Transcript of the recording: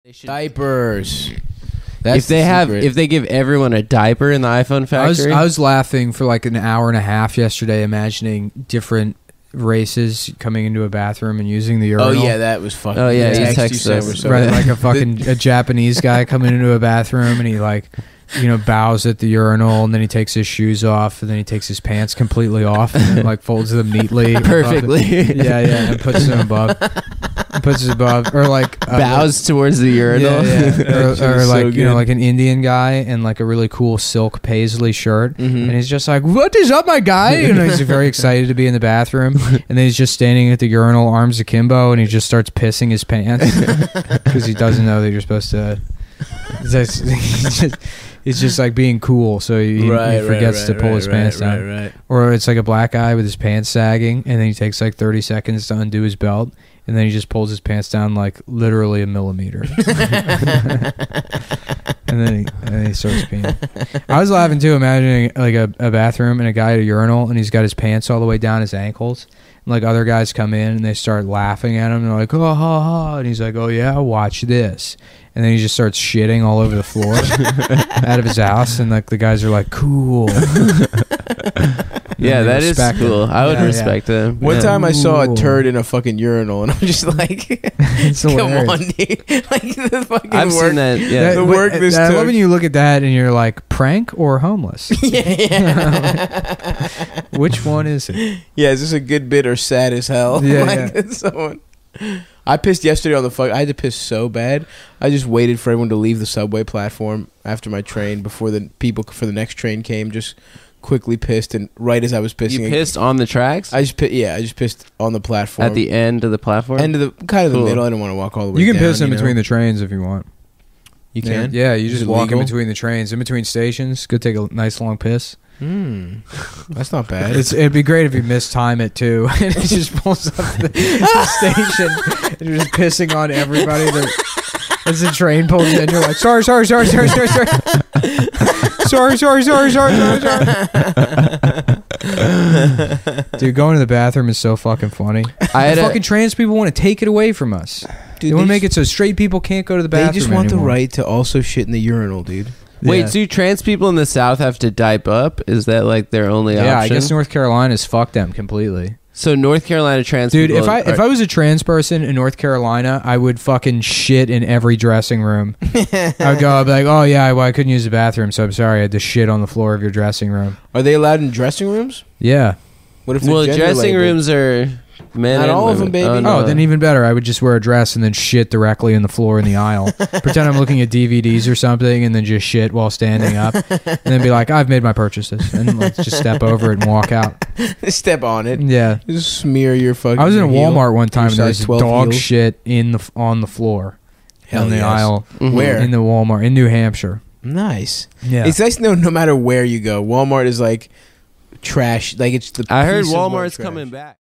Diapers. If they give everyone a diaper in the iPhone factory, I was laughing for like an hour and a half yesterday, imagining different races coming into a bathroom and using the urinal. Oh yeah, that was fucking. Oh, yeah, the you text texted us. said were so Right, bad. like a Japanese guy coming into a bathroom and he like, bows at the urinal and then he takes his shoes off and then he takes his pants completely off and then like folds them neatly perfectly. and puts them above. Or like Bows towards the urinal. or so like good. like an Indian guy in like a really cool silk paisley shirt, Mhm. and he's just like, "What is up, my guy?" And he's very excited to be in the bathroom, and then he's just standing at the urinal, arms akimbo, and he just starts pissing his pants because he doesn't know that you're supposed to. He's just like being cool, so he forgets to pull his pants down. Right. Or it's like a black guy with his pants sagging, and then he takes like 30 seconds to undo his belt, and then he just pulls his pants down like literally a millimeter. and then he starts peeing. I was laughing too, imagining like a bathroom and a guy at a urinal, and he's got his pants all the way down his ankles. And like other guys come in and they start laughing at him, and they're like, "Oh, ha, ha," and he's like, "Oh yeah, watch this." And then he just starts shitting all over the floor out of his house, and like the guys are like, "Cool." Yeah, that is respect cool. him. I would Yeah, respect him. One Yeah. time I saw a Ooh. turd in a fucking urinal, and I'm just like, It's "Come hilarious. on, dude!" Like the fucking I've work. seen that. Yeah. The work this I took. love when you look at that and you're like, prank or homeless? Yeah. Which one is it? Yeah, is this a good bit or sad as hell? Yeah, like, yeah. Someone. I pissed yesterday on the fuck. I had to piss so bad. I just waited for everyone to leave the subway platform after my train before the people for the next train came. Just quickly pissed, and right as I was pissing, You pissed on the tracks? I just pissed on the platform At the end of the platform? end of the the Cool. middle. I didn't want to walk all the way. You can down, piss in between the trains if you want. You can. Yeah, you Is just it walk legal? in between the trains, in between stations. Go take a nice long piss. That's not bad. It'd be great if you mistime it too, and it just pulls up the station, and you're just pissing on everybody. As the train pulls in, you're like, sorry. Sorry. Dude, going to the bathroom is so fucking funny. Fucking trans people want to take it away from us. Dude, They want to make it so straight people can't go to the bathroom They just want anymore. the right to also shit in the urinal, dude. Wait, Yeah. do trans people in the South have to diaper up? Is that like their only option? Yeah, I guess North Carolina's fucked them completely. So North Carolina trans Dude, people... if I was a trans person in North Carolina, I would fucking shit in every dressing room. I'd be like, oh yeah, well, I couldn't use the bathroom, so I'm sorry, I had to shit on the floor of your dressing room. Are they allowed in dressing rooms? Yeah. What if they're Well, gender dressing labeled? rooms are men Not and all of women. them, baby. no. Oh, then even better. I would just wear a dress and then shit directly in the floor in the aisle. Pretend I'm looking at DVDs or something and then just shit while standing up. And then be like, I've made my purchases. And like, just step over it and walk out. Step on it. Yeah. Just smear your fucking. I was in a heel. Walmart one time Your and there was size 12 dog heels. shit on the floor. Hell on the yes. aisle. Mhm. Where? In the Walmart. In New Hampshire. Nice. Yeah. It's nice to know no matter where you go, Walmart is like trash. Like it's the. I heard piece of white Walmart's trash. coming back.